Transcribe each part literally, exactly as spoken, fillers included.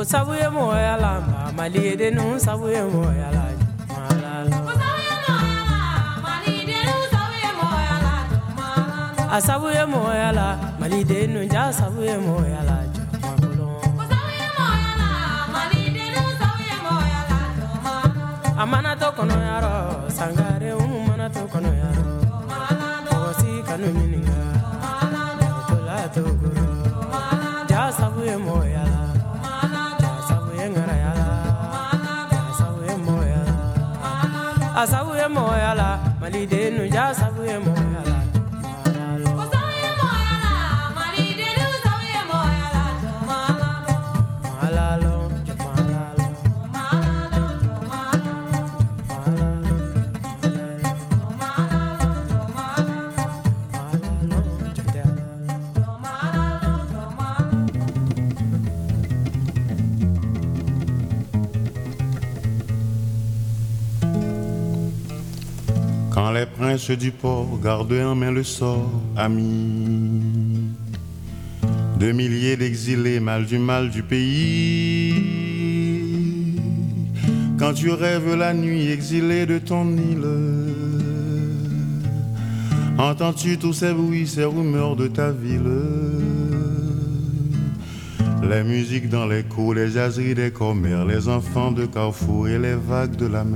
Sabuye moyala, mali de no sabuye moyala, malala. A sabuye moyala, mali de no ja sabuye moyala, makulo. Amana to kono yaro, sangare um mana to kono yaro. Osi kanu mininga, to la to guru. Ja sabuye moyala. Asabuye moyala, mali de no ja sabuye moyala. Asabuye moyala, mali de no sabuye moyala. Malalo, malalo, malalo, Quand les princes du port gardaient en main le sort, amis, de milliers d'exilés, mal du mal du pays. Quand tu rêves la nuit exilé de ton île, entends-tu tous ces bruits, ces rumeurs de ta ville? Les musiques dans les cours, les jaseries des commères, les enfants de Carrefour et les vagues de la mer.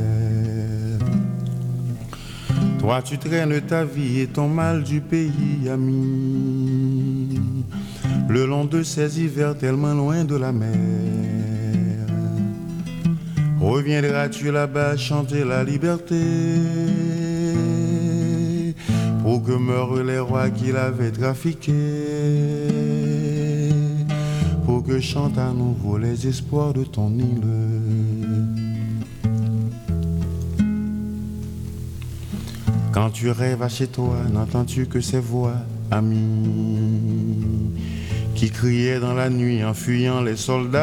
Toi tu traînes ta vie et ton mal du pays, ami, le long de ces hivers tellement loin de la mer. Reviendras-tu là-bas chanter la liberté, pour que meurent les rois qui l'avaient trafiqué, pour que chantent à nouveau les espoirs de ton île. Quand tu rêves à chez toi, n'entends-tu que ces voix, amis, qui criaient dans la nuit en fuyant les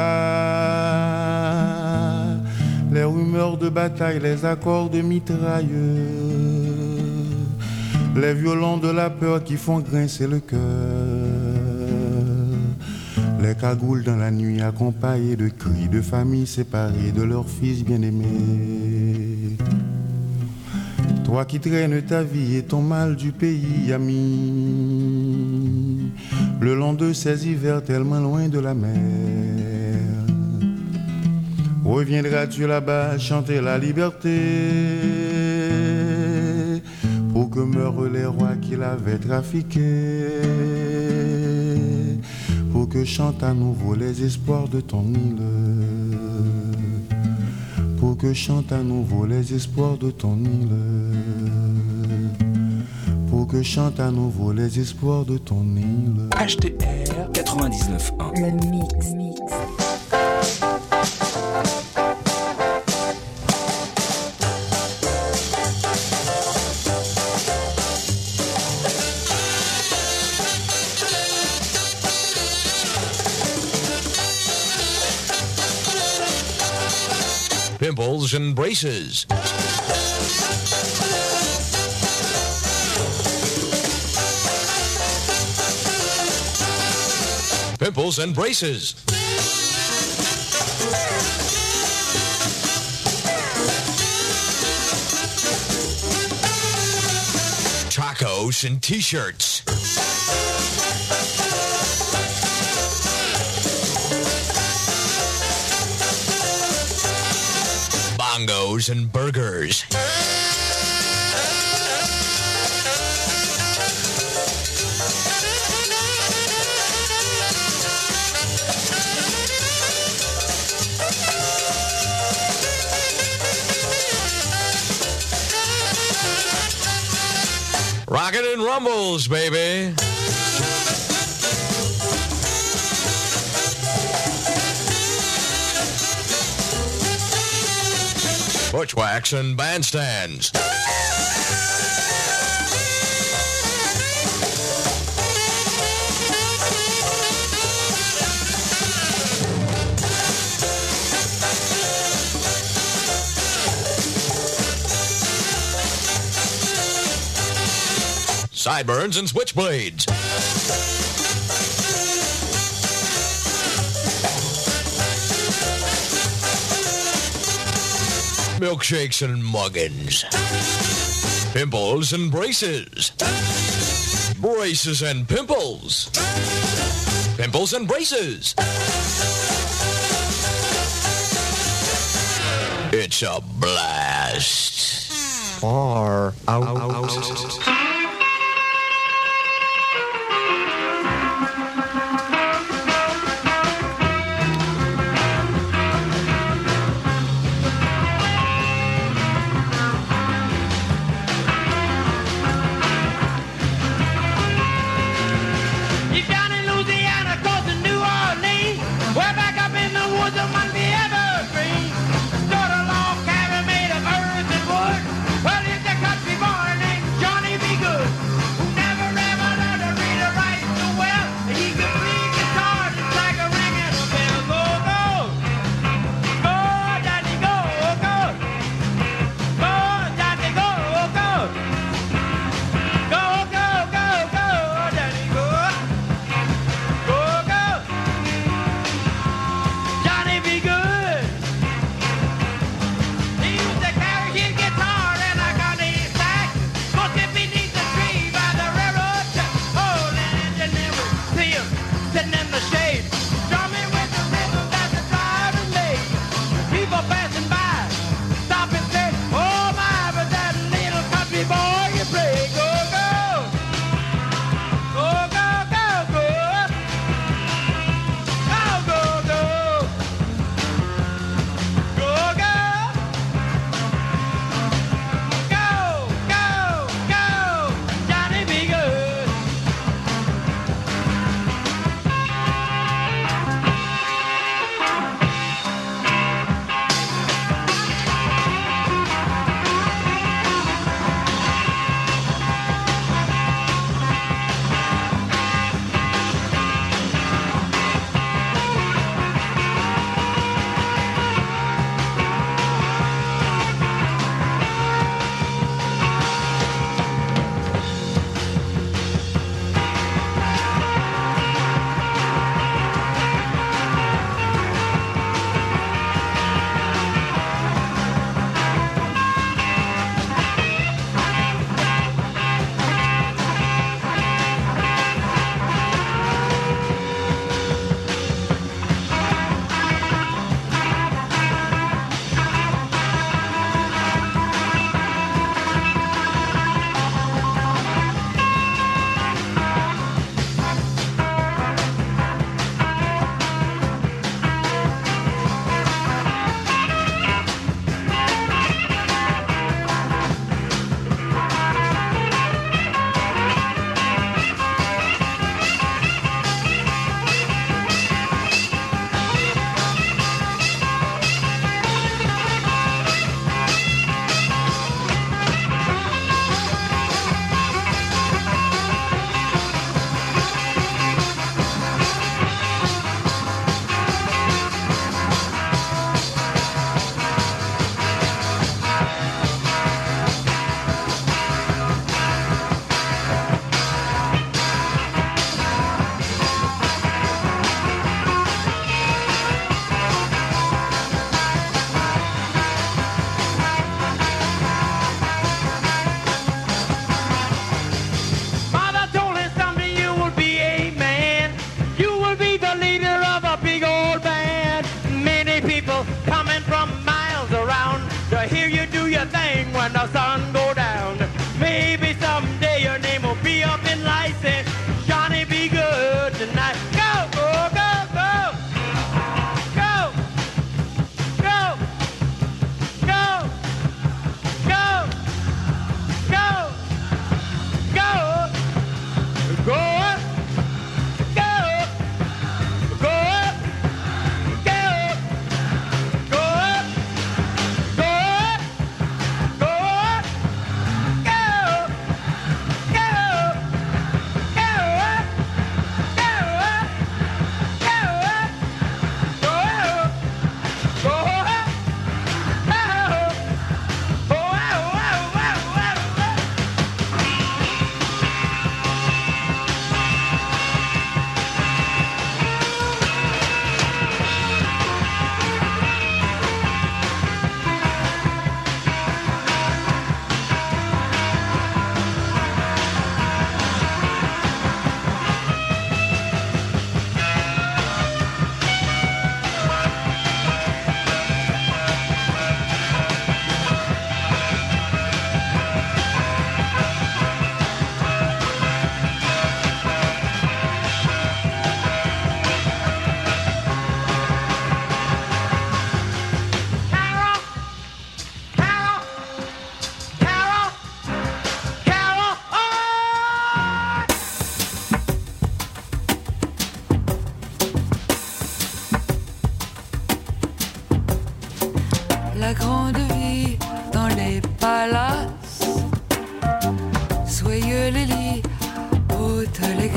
soldats, les rumeurs de bataille, les accords de mitrailleux, les violons de la peur qui font grincer le cœur, les cagoules dans la nuit accompagnées de cris de familles séparées de leurs fils bien-aimés. Toi qui traînes ta vie et ton mal du pays, ami, le long de ces hivers tellement loin de la mer. Reviendras-tu là-bas chanter la liberté, pour que meurent les rois qui l'avaient trafiqué, pour que chantent à nouveau les espoirs de ton île, pour que chantent à nouveau les espoirs de ton île, pour que chantent à nouveau les espoirs de ton île. H T R quatre-vingt-dix-neuf point un. Le mix, mix. Pimples and braces. Pimples and braces. Tacos and t-shirts. Bongos and burgers. Rockin' and rumbles, baby. Bushwhacks and bandstands. Sideburns and switchblades. Milkshakes and muggins. Pimples and braces. Braces and pimples. Pimples and braces. It's a blast. Far out. out, out, out. Johnny B.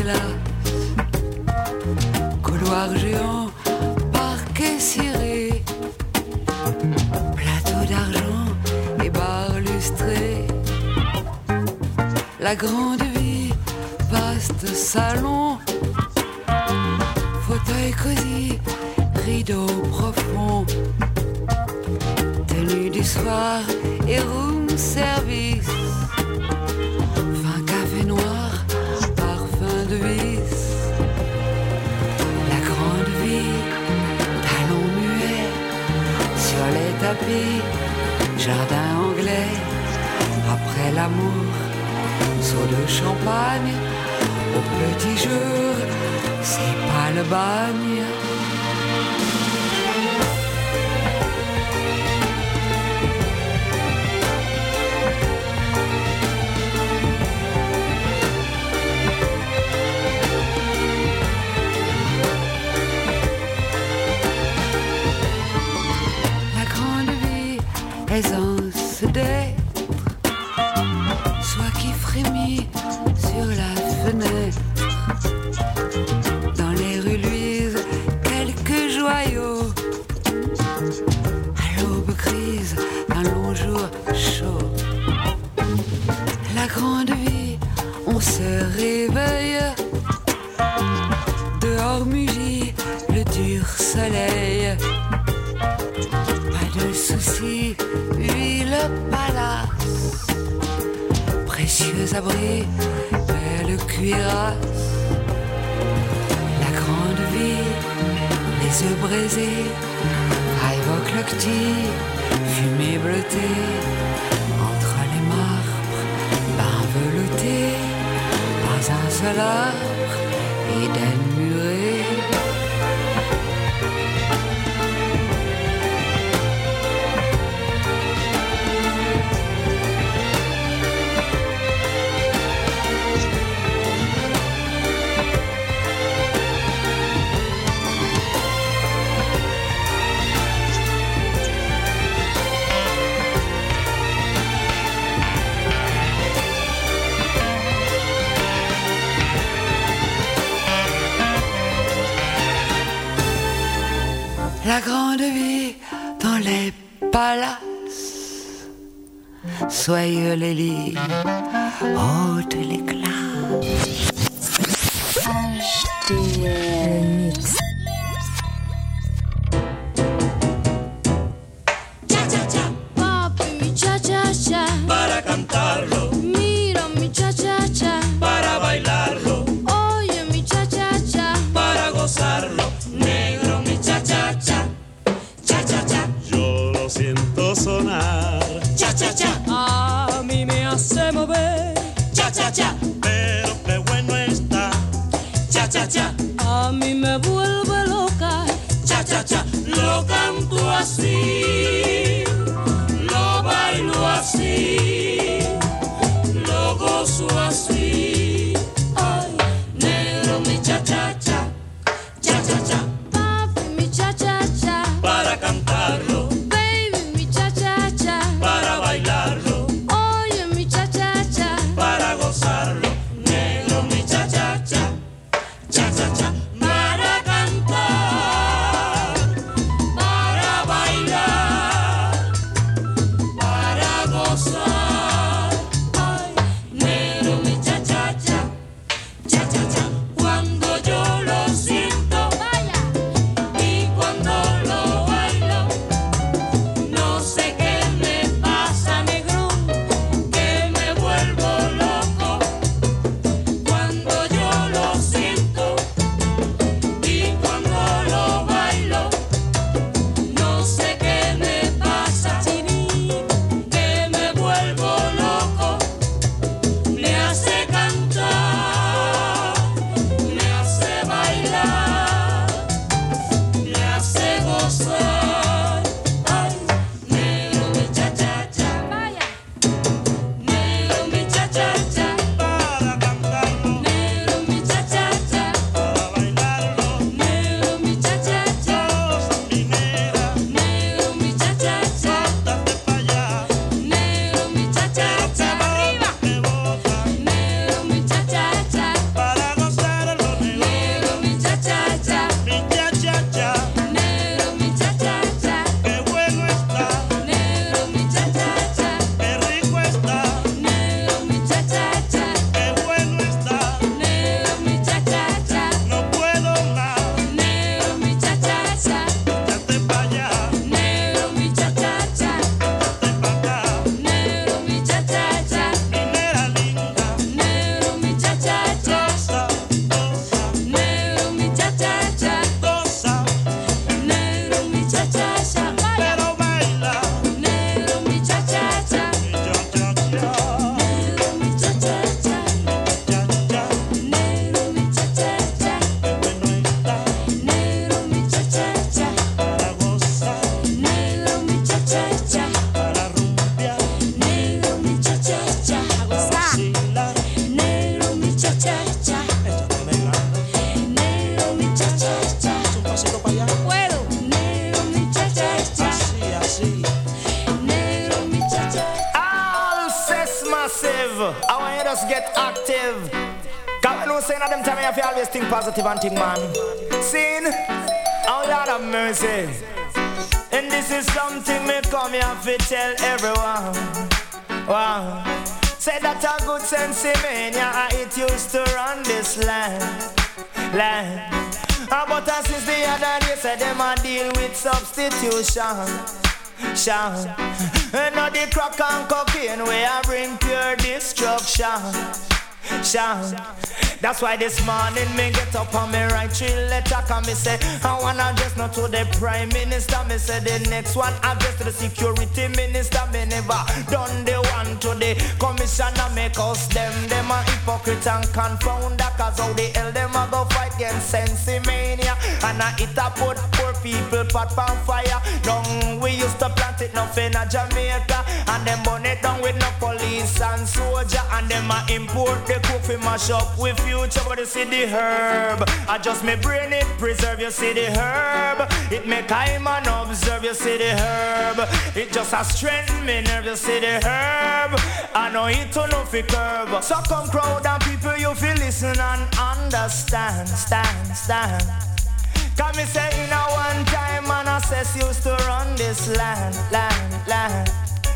glace. Couloir géant, parquet ciré, plateau d'argent et barres lustrées. La grande vie, vaste salon, fauteuil cosy, rideau profond, tenue du soir et room service, fin café noir, parfum de vis. La grande vie, talons muets sur les tapis, jardin anglais, après l'amour, seau de champagne, au petit jour, c'est pas le bagne. Aisance d'être, soit qui frémit sur la fenêtre. Dans les rues luisent quelques joyaux. À l'aube grise, un long jour chaud. La grande vie, on se réveille. Dehors mugit le dur soleil. Pas de soucis. Le palace, précieux abri, belle cuirasse. La grande vie, les œufs braisés, évoque le cti, fumée bleutée. Entre les marbres, bain velouté, pas un seul arbre, Éden muré. La grande vie dans les palaces, soyeux les lits, haute l'éclat. H T M Mix. Papi, mi cha-cha-cha, para cantarlo. Mira mi cha-cha-cha, para bailarlo. Oye mi cha-cha-cha, para gozarlo. Negro mi cha-cha-cha, cha-cha-cha. Yo lo siento sonar, cha-cha-cha. a mí me hace mover, Cha-cha-cha, pero qué bueno está, cha-cha-cha. a mí me vuelve loca, Cha-cha-cha, lo canto así, lo bailo así, lo gozo así. Ay, negro mi cha-cha-cha, cha-cha-cha. papi mi cha-cha-cha, Para cantarlo, baby mi cha-cha-cha, para bailarlo, oye mi cha-cha-cha, para gozarlo. Negro mi cha-cha-cha, cha-cha-cha. Para cantar, para bailar, para gozar. Ay, negro mi cha-cha-cha. active. Cause no saying at them time you have to always think positive and think, man. Seen? Oh Lord of mercy. And this is something me come here to tell everyone. Wow. Say that a good sense in me, yeah, it used to run this land. Land. But uh, since the other day, say them a deal with substitution. Sean. And now the crack and cocaine where I bring pure destruction. Sean. That's why this morning me get up on me write three letter. Cause me say I wanna address not to the Prime Minister. Me say the next one address to the Security Minister. Me never done the one to the Commissioner. Make us them, them a hypocrite and confounder. Cause how the hell them a go fight against sensimania. And I it a put poor people pot on fire. Down we used to plant it nothing in Jamaica. And them burn it down with no police and soldier. And them a import the cook fi mash up with future, but you see the herb. I just me brain it, preserve, you see the herb. It make I man observe, you see the herb. It just a strengthen me nerve, you see the herb. I know it to no fi curb. So come crowd and people you feel listen and understand, stand, stand. Cause me say in a one time man assess used to run this land, land, land.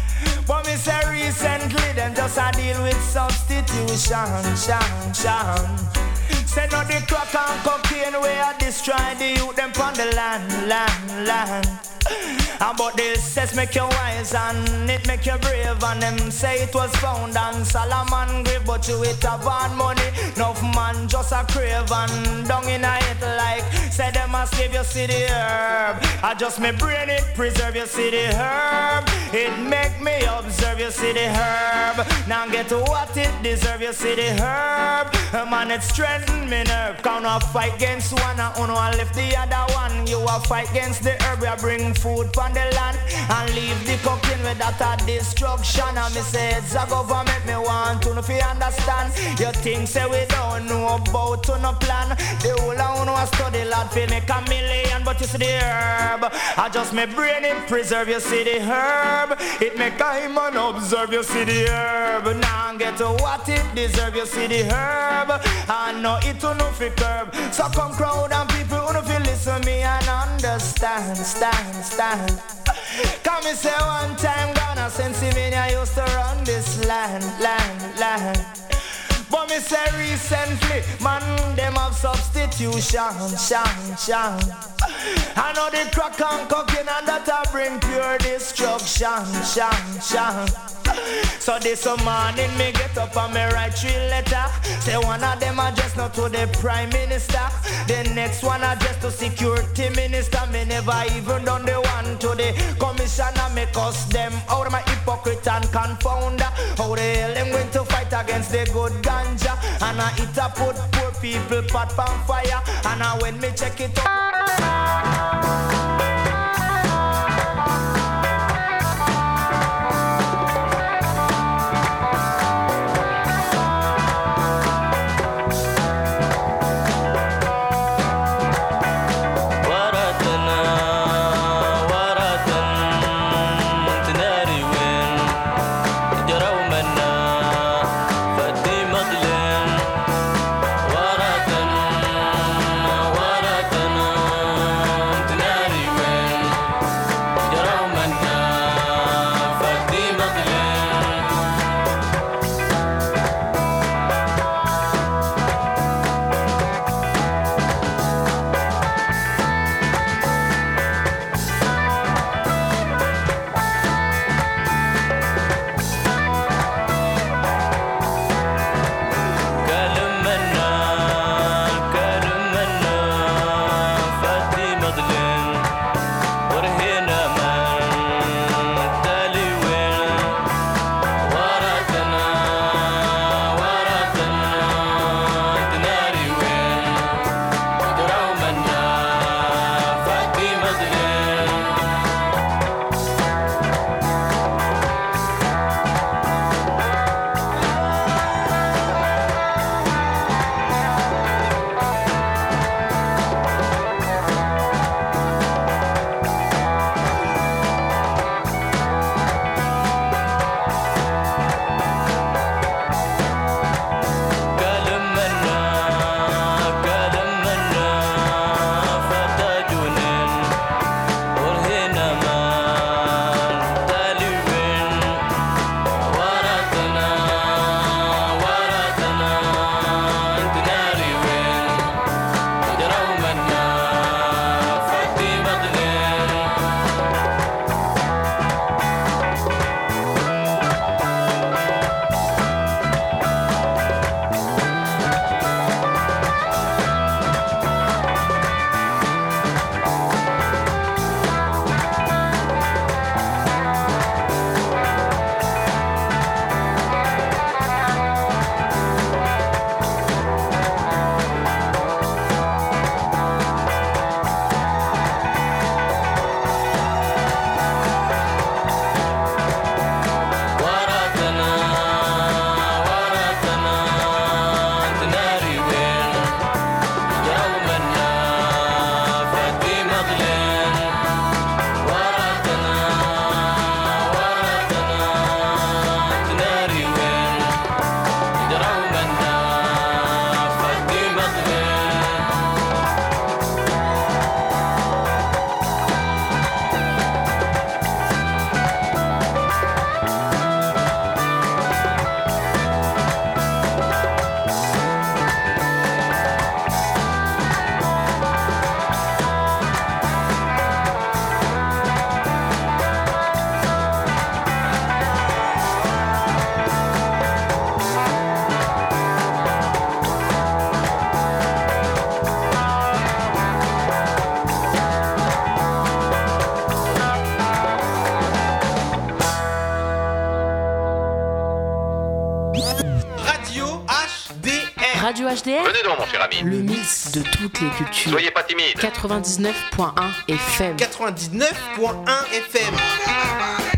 But me say recently them just a deal with substitution, shan, shan. Say no the crack and cocaine where I destroy the youth them on the land, land, land. And but this says make you wise and it make you brave. And them say it was found on Solomon grave. But you it have on money, enough man just a crave. And down in a it like say them a slave, you see the herb. I just me brain it, preserve, you see the herb. It make me observe, you see the herb. Now get to what it deserve, you see the herb. Man it strengthen me nerve. Can't no fight against one and uno and left the other one. You a fight against the herb, you bring food from the land and leave the cooking with that a destruction. And me say it's a government me want to know if you understand. You think say we don't know about to no plan. The whole of uno a study lad fi make a million, but you see the herb. I just me brain it preserve, you see the herb. It make a man observe, you see the herb. Now get to what it deserve, you see the herb. I know it to no fi curb. So come crowd and people who no fi listen me and understand, stand, stand. Come me say one time Ghana Sensimania used to run this land, land, land. But me say recently, man, them have substitution, shan, shan. I know the crack and cocaine and that a bring pure destruction, shan, shan. So this morning me get up and me write three letter. Say one of them address not to the Prime Minister. The next one address to Security Minister. Me never even done the one to the Commissioner. Me cuss them out of my hypocrite and confounder. How the hell them going to fight against the good ganja? And I it a put poor people pot on fire. And I when me check it out. Waratana, waratana. Radio H D R. Venez donc, mon cher ami. Le mix de toutes les cultures. Soyez pas timide. quatre-vingt-dix-neuf point un F M. quatre-vingt-dix-neuf point un F M.